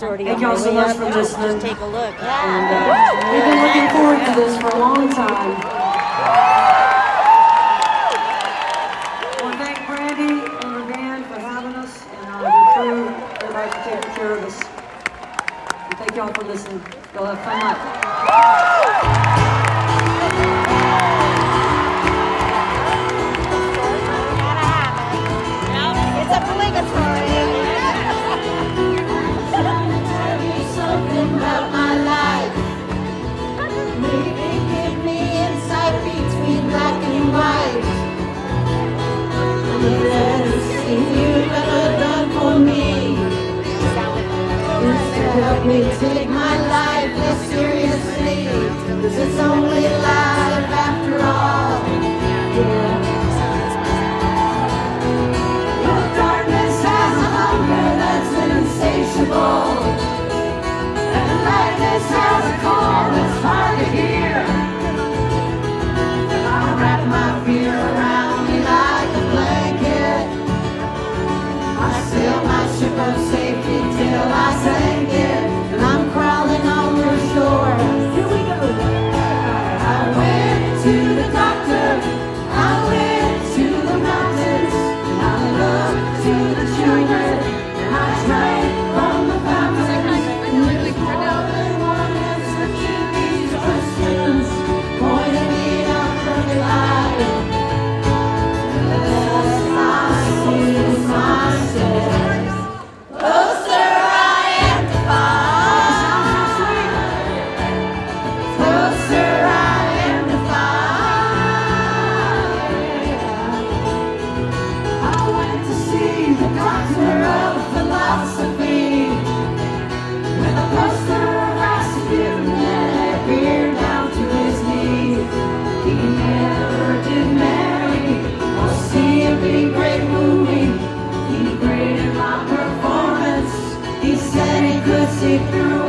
Thank y'all so much for listening. Just take a look. And, we've been looking forward to this for a long time. I want to thank Brandy and her band for having us, and the crew, everybody for taking care of us. And thank y'all for listening. Y'all have fun night. It's obligatory. Something about my life. Maybe give me insight between black and white. Anything you've ever done for me is to help me take my life less seriously. 'Cause it's only life after all. Yeah. Your darkness has a hunger that's insatiable. Lightness has a call that's hard to hear. And I wrap my fear around me like a blanket. I sail my ship of safety till I sank it. And I'm crawling on your shore. Here we go. I went to the doctor. I went to the mountains. I looked to the children. And I drank from the fountain. See through